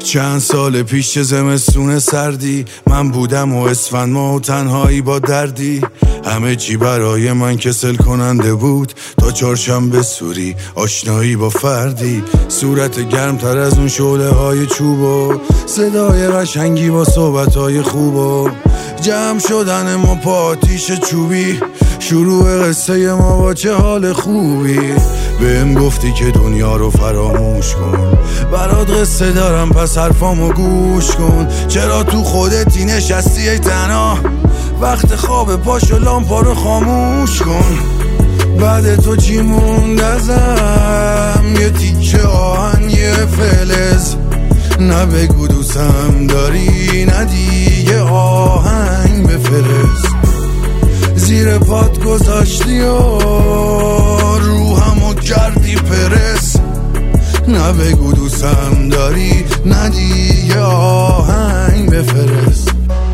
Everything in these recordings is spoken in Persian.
چند سال پیش چه زمستون سردی، من بودم و اسفند ما و تنهایی با دردی. همه چی برای من کسل کننده بود تا چهارشنبه سوری آشنایی با فردی. صورت گرم تر از اون شعله های چوب و صدای قشنگی با صحبت های خوب و جمع شدن ما پا آتیش چوبی. شروع قصه ما با چه حال خوبی. بهم گفتی که دنیا رو فراموش کن، برات قصه دارم پس حرفامو گوش کن. چرا تو خودتی نشستی ای تنها، وقت خواب پاشو لامپا رو خاموش کن. بعد تو چی موند ازم؟ یه تیکه آهن یه فلز. نه بگو دوستم داری نه دیگه آهنگ بفرست. زیر پات گذاشتی و روحمو کردی پرس. نه بگو دوستم داری نه دیگه آهنگ بفرست.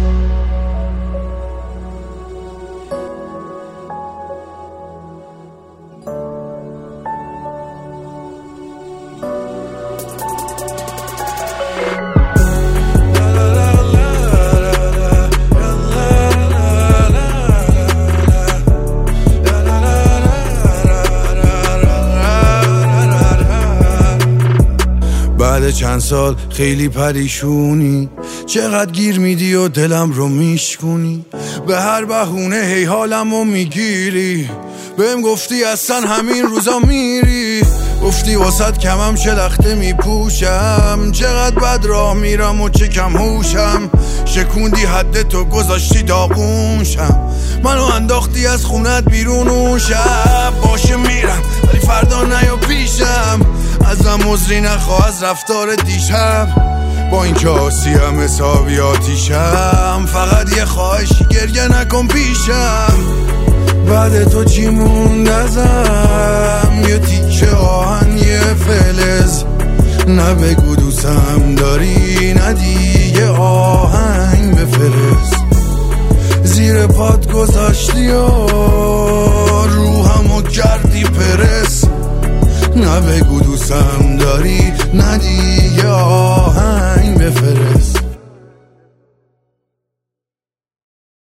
بعد چند سال خیلی پریشونی، چقدر گیر میدی و دلم رو میشکونی. به هر بهونه هی حالمو میگیری. بهم گفتی اصلا همین روزا میری. گفتی واسد کمم شلخته میپوشم. چقدر بد راه میرم و چه کم هوشم. شکوندی حد تو گذاشتی داغونشم. منو انداختی از خونت بیرون و شب باشه میرم ولی فردا نیا پیشم. ازم عذری نخواه از رفتار دیشب. با این که آسیم حسابی آتیشم. فقط یه خواهشی گریه نکن پیشم. بعد تو چی موند ازم؟ یه تیکه آهن یه فلز. نه بگو دوستم داری نه دیگه آهنگ بفرست. زیر پات گذاشتی و